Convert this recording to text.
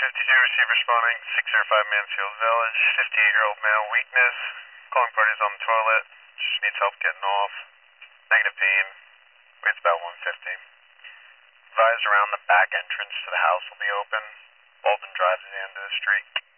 receiver responding, 605 Mansfield Village, 58-year-old male, weakness, calling parties on the toilet, just needs help getting off, negative pain, weight's about 150. Advise around the back entrance to the house will be open, Baldwin Drive to the end of the street.